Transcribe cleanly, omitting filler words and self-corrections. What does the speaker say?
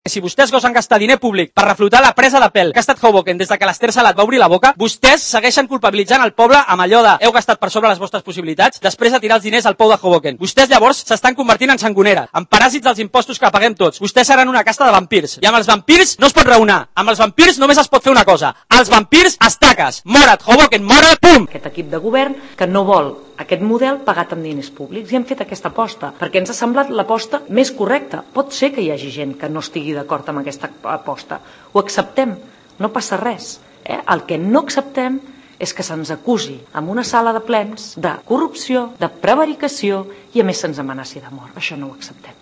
Si vostès gosen gastar diner públic per reflotar la presa de pèl que ha estat Hoboken des que l'Ester Salat va obrir la boca, vostès segueixen culpabilitzant el poble amb allò de heu gastat per sobre les vostres possibilitats després de tirar els diners al pou de Hoboken. Vostès llavors s'estan convertint en sangonera, en paràsits dels impostos que paguem tots. Vostès seran una casta de vampirs. I amb els vampirs no es pot raonar. Amb els vampirs només es pot fer una cosa. Els vampirs estaques. Mora't, Hoboken, mora't, pum! Aquest equip de govern que no vol aquest model pagat amb diners públics i hem fet aquesta aposta perquè ens ha semblat l'aposta més correcta. Pot ser que hi hagi gent que no estigui d'acord amb aquesta aposta. Ho acceptem, no passa res. El que no acceptem és que se'ns acusi en una sala de plens de corrupció, de prevaricació i a més se'ns amenaci de mort. Això no ho acceptem.